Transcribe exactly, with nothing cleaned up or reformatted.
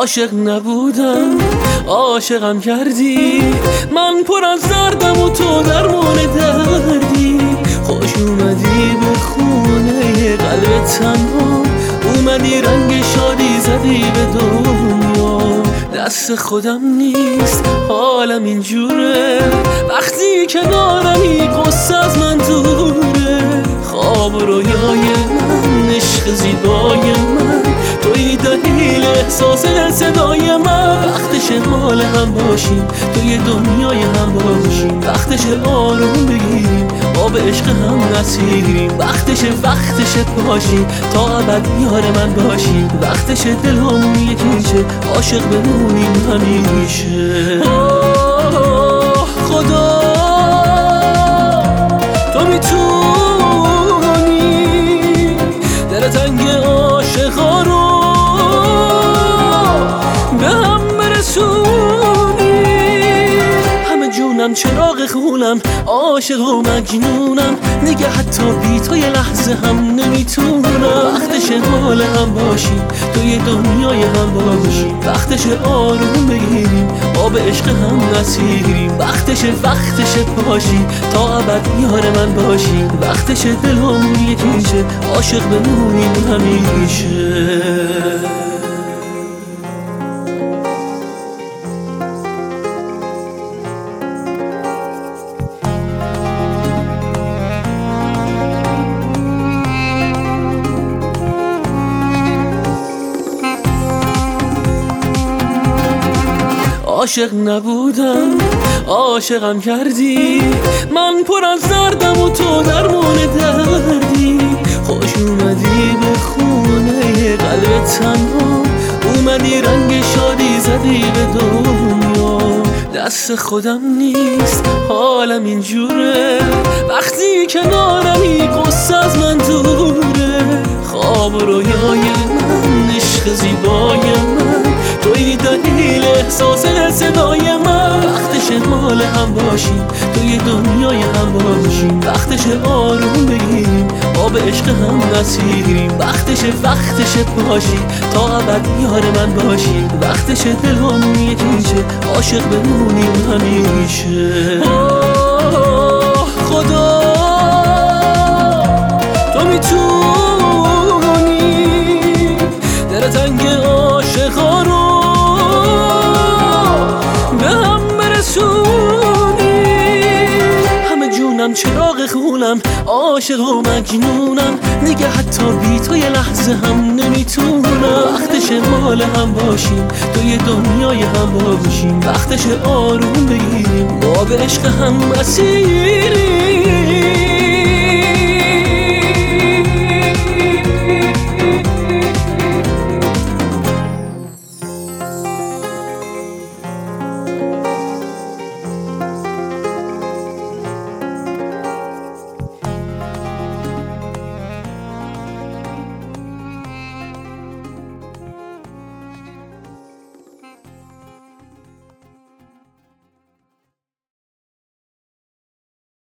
عاشق نبودم عاشقم کردی، من پر از دردم و تو درمان دردی. خوش اومدی به خونه قلب تنها، اومدی رنگ شادی زدی به دنیا. دست خودم نیست حالم اینجوره، وقتی کنارمی قصه از من دوره. خواب و رویای من، عشق زیبای من، توی دلیل احساس صدای من. وقتش مال هم باشیم، توی دنیای هم باشیم. وقتش آروم بگیریم، آب عشق هم نسیریم. وقتش وقتش باشیم، تا ابد یار من باشیم. وقتش دل همون یکیشه، عاشق بمونیم همیشه. خدا تو میتونی دل تنگ عاشقا رو به هم برسونی. همه جونم چراغ خونم، عاشق و مجنونم، نگه حتی بی تو یه لحظه هم نمیتونم. وقتش مال هم باشیم، توی دنیای هم باشیم. وقتش آروم بگیریم، آب عشق هم نسیریم. وقتش وقتش باشیم، تا ابد یار من باشیم. وقتش دل همون یکیشه، عاشق بمونیم همیشه. عاشق نبودم عاشقم کردی، من پر از دردم و تو درمان دردی. خوش اومدی به خونه قلب تنها، اومدی رنگ شادی زدی به دنیا. دست خودم نیست حالم اینجوره، وقتی کنارمی قصه از من دوره. خواب و رویای من، عشق زیبای من، توی دلیل احساس صدای من. وقتش مال هم باشیم، توی دنیای هم باشیم. وقتش آروم بگیریم، آب عشق هم نسیریم. وقتش وقتش باشیم، تا ابد یار من باشیم. وقتش دل همون یکیشه، عاشق بمونیم همیشه. خدا تو میتونی دل تنگ عاشقا رو به هم برسونی. همه جونم چراغ خونم، عاشق و مجنونم، نگه حتی بی تو یه لحظه هم نمیتونم. وقتش مال هم باشیم، توی دنیای هم باشیم. وقتش آروم بگیریم، آب عشق هم نسیریم.